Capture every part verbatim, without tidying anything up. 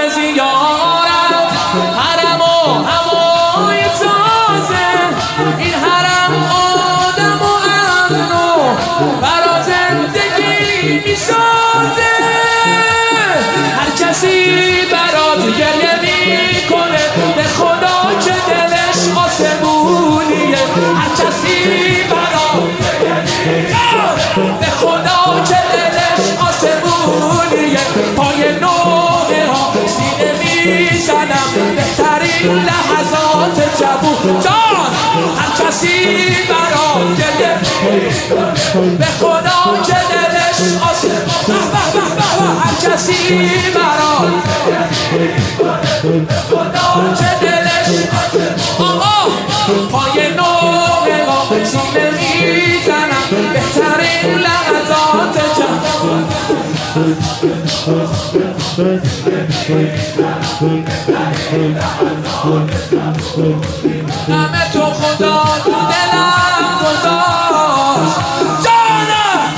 به زیارت حرم و هوای تازه، این حرم آدم و امن و برا زندگی میسازه. هر کسی برات گریه میکنه به خدا که دلش آسمونیه. هر کسی برات به خدا که دلش آسمونیه. پای نوحه ها سینه میزنم بهترین لحظات جوون جان. هر کسی برات گریه به خدا که دلش آسمونیه. هر کسی برات به خدا که دلش آقا پای نوحه ها سینه میزنم بهترین لحظات جوون. همه تو خدا تو دلم گذاشت جانم.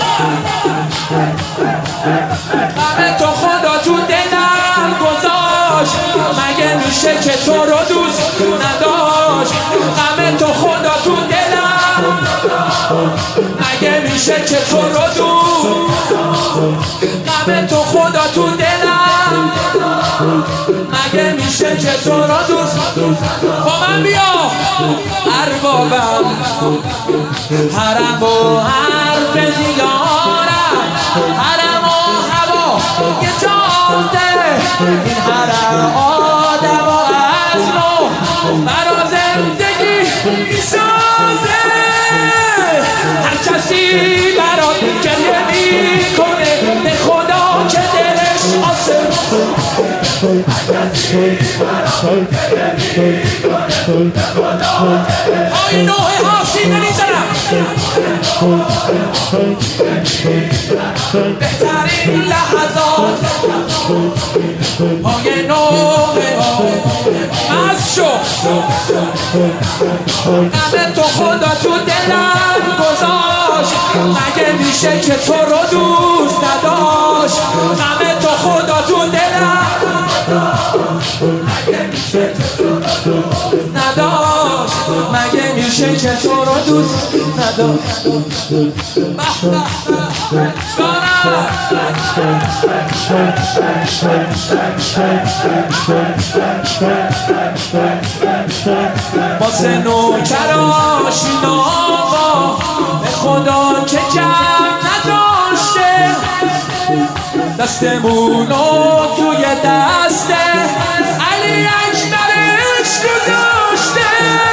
همه تو خدا تو دلم گذاشت، مگه میشه که تو رو دوست نداشت. همه تو خدا تو دلم، مگه میشه که تو رو دوست. همه تو خدا تو دلم، مگه میشه که تو رو دوست. با من بیا اربابم حرم و حرف زیارت، حرم و هوا یه تازه، این حرم آدم و اصل و برا زندگی میسازه. هر کسی برات گریه میکنه به خدا که دلش آسمون. های نوحه ها سینه میزنم بهترین لحظات. های نوحه ها از شو همه تو خدا تو دلم گذاشت، مگه میشه که تو رو دوست نداشت. همه تو خدا تو دلم، مگه میشه که تو رو دوست نداشت. مگه میشه که تو رو دوست نداشت. واسه نوکراش آقا به خدا که جمع نداشته، دستمونو توی دسته علی اکبرش گذاشته.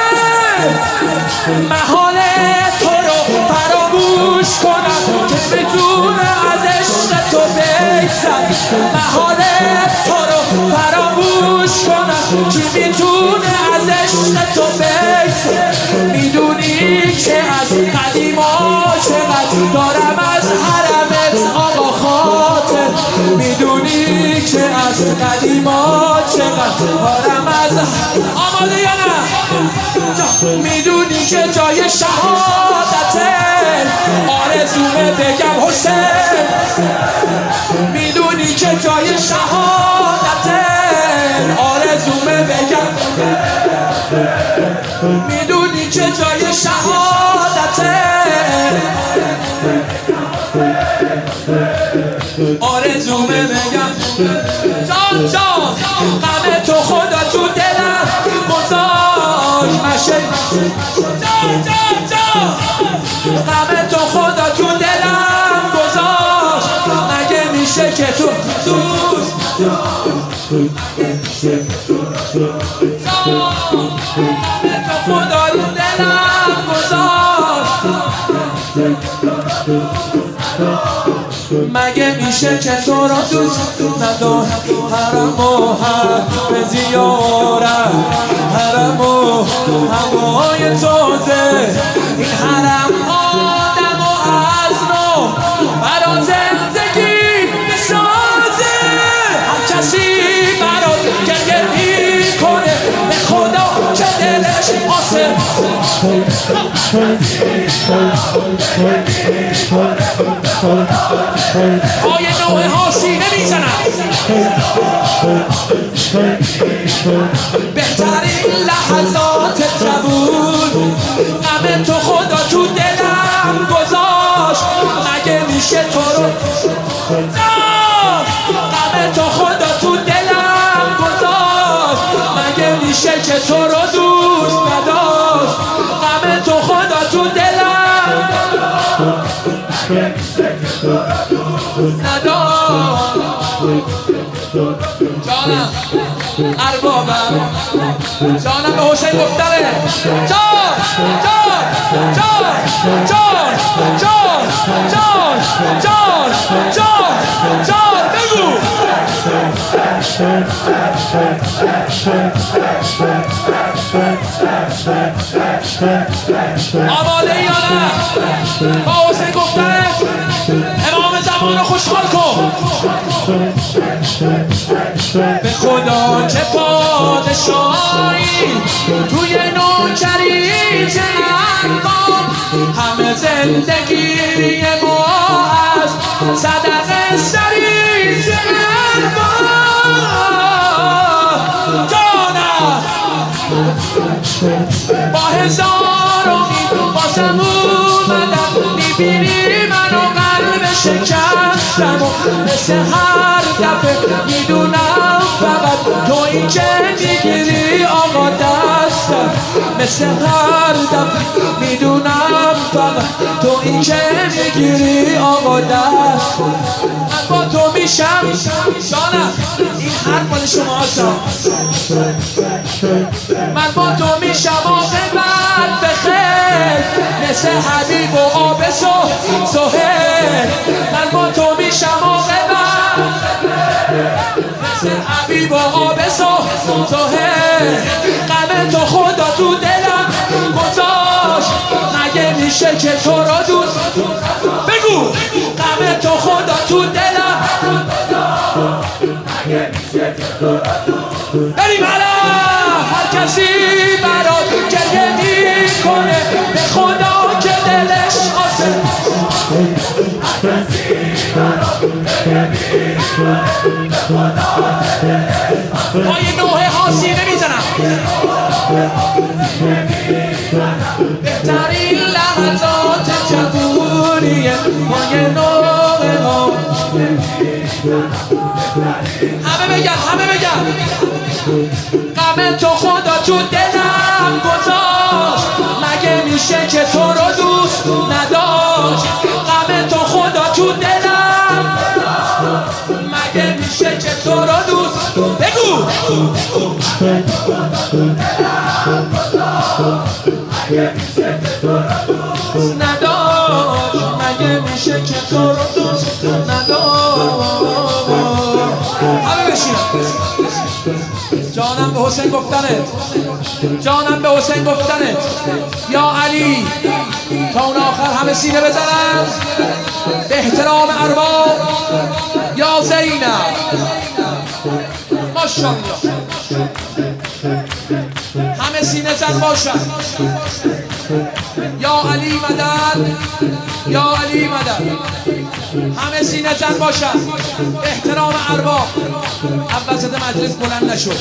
محال تو رو فراموش کنم که بتونه از عشق تو بگذر. محال تو رو فراموش کنم که بتونه از عشق تو بگذر. میدونی که از قدیما چقدر دارم از حرمت آقا خاطر. میدونی که از قدیما چقدر دارم از آماده یا نه. میدونی که جای شهادته آرزومه بگم حسین. میدونی که جای شهادته آرزومه بگم. میدونی که جای شهادته آرزومه بگم. جان جان غم تو خدا تو دلم گذاشت مشه. جان جان جان غم تو خدا تو دلم گذاشت، مگه میشه که تو دوست. جان غم تو خدا تو دلم گذاشت، مگه میشه که تو را دوست نداشت. حرم و حرف زیارت، حرم و هوای تازه، این حرم آدم و از نو برا زندگی بسازه. هر کسی برا گریه میکنه به خدا که دلش آسمون. پای نوعه ها سینه میزنم. بهترین لحظات جوون غم تو خدا تو دلم گذاشت، مگه میشه تو رو غم تو خدا تو دلم گذاشت، مگه میشه که تو رو دوست نداشت، غم تو خدا تو دلم نداشت. جانم اربابم، جانم به حسین گفتره، جان جان جان جان جان جان جان جان جان بگو. آماده یا نه؟ با حسین گفتره امام زمان رو خوشحال کن. به خدا چه پادشاهی توی نوکری چه انبام، همه زندگی ما از صدقه سری چه انبام. جانم با هزار امید باشم اومدم، میبینی منو قلب شکستم و مثل هر دفعه میدونم فقط تو این که میگیری آقا دستم، مثل هر دفعه میدونم فقط تو این که میگیری آقا دست. من با تو میشم جانم، این هر مال شما هستم، من با تو میشم عاقبت بخیر، مثل حبیب و آب سهیل. من با تو میشم عاقبت مثل حبیب و آب سهیل، غم تو خدا تو دلم گذاشت، مگه میشه که تو را دوست بگو، غم تو خدا تو دلم مگه میشه که تو را دوست. بریم حالا هر کسی برات گریه میکنه، به خدا که دلش آسه، هر کسی برات گریه میکنه، به خدا که دلش آسه. پای نوعه ها سینه میزنم. بهترین لحظات جوونیه پای نوعه ها. همه بگن همه بگن غم تو خدا تو دلم گذاشت، مگه میشه که تو رو دوست نداشت، غم تو خدا تو دلم مگه میشه که تو رو دوست بگو. نداشت، مگه میشه که تو رو دوست نداشت. همه بشین. جانم به حسین گفتنت، جانم به حسین گفتنت. یا علی تا اون آخر همه سینه بزنن به احترام ارباب. یا زینب ماشاءالله همه سینه زن باشن. یا علی مدد، یا علی مدد، همه سینه زن باشن به احترام ارباب. وسط مجلس بلند نشد.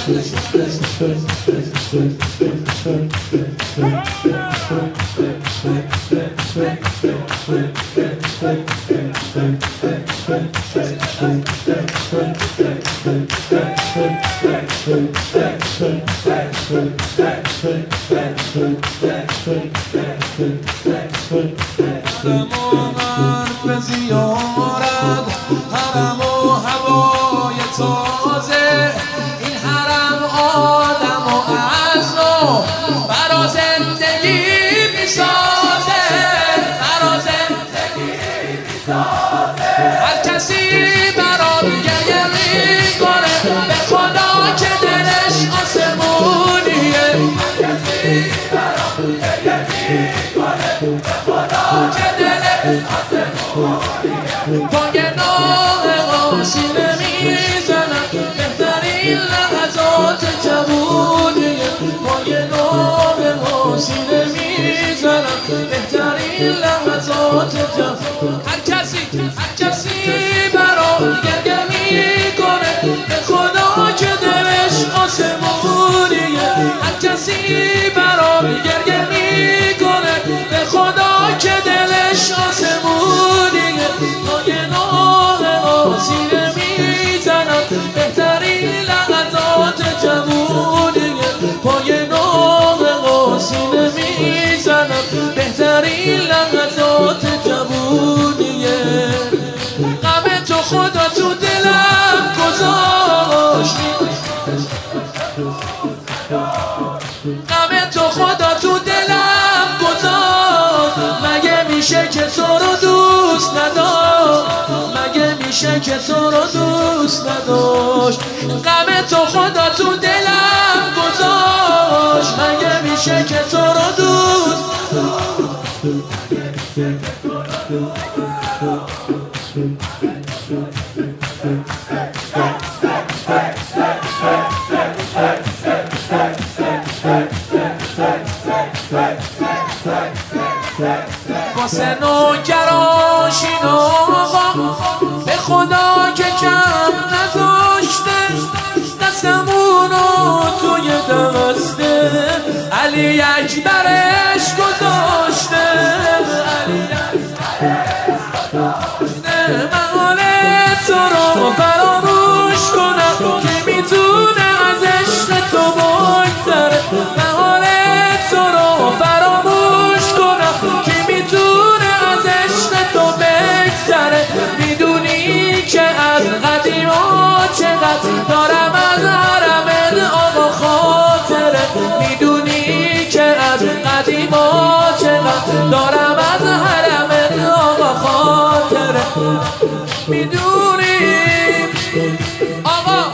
به زیارت حرم و هوای تازه، این حرم آدم و از نو برا زندگی میسازه، برا زندگی میسازه. هر کسی برا گریه میکنه، به خدا که دلش آسمونیه. هر کسی برا گریه میکنه، به خدا که دلش آسمونیه. پای نوعه ها سینه هر کسی هر کسی برام گریه میکنه به خدا که دلش آسمونیه هر کسی برام گریه میکنه به خدا که دلش آسمونیه پای ناله آسینه میزنم بهترین لحظات جوونیه پای ناله آسینه میزنم بهترین لحظات جوونیه غم تو خدا تو دلم گذاشت غم تو خدا تو دلم گذاشت مگه میشه که تو رو دوست نداشت مگه میشه که تو رو دوست نداشت غم تو خدا تو دلم گذاشت مگه میشه که تو رو دوست واسه نوکراشین آقا به خدا که کم نذاشته دستمونو توی دسته علی اکبرش گذاشته علی من حال تو رو فراموش کنم که میتونه از عشق تو بگذره من حال تو رو فراموش کنم که میتونه از عشق تو بگذره میدونی که از قدیما چقدر دارم از حرمت آقا خاطره میدونی که از قدیما چقدر دارم از حرمت آقا خاطره میدونی آقا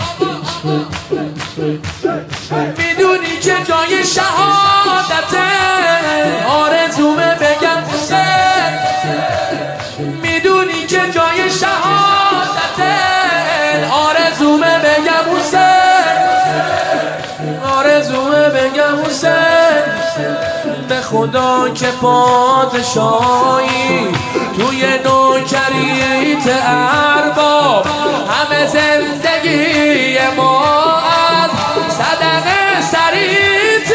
میدونی که جای شهادته آرزومه بگم حسین میدونی که جای شهادته آرزومه بگم حسین آرزومه بگم حسین به خدا که پادشاهی توی نوکریت ارباب همه زندگی ما از صدقه سریت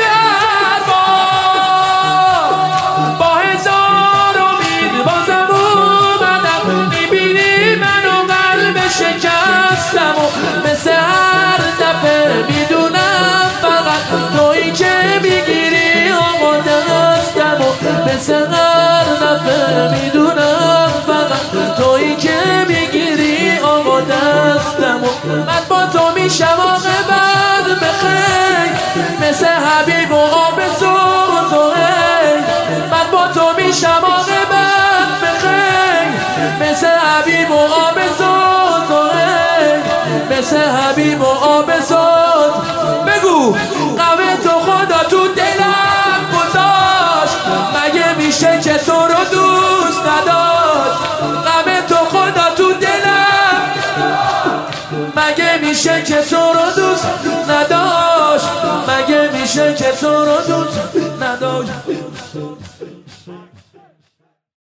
ارباب با هزار امید بازم اومدم میبینی منو قلب شکستم و مثل هر دفعه میدونم فقط تویی که میگیری آقا دستم و مثل هر دفعه میدونم فقط تویی که میگیری آقا دستم و من با تو میشم عاقبت بخیر مثل حبیب و آب سوزوهی من با تو میشم عاقبت بخیر مثل حبیب و آب سوزوهی مثل حبیب و آب سوز بگو غم تو خدا تو دلم گذاشت مگه میشه که تو رو دوست نداشت غم تو خدا تو دلم مگه میشه که تو رو دوست نداشت مگه میشه که تو رو دوست نداشت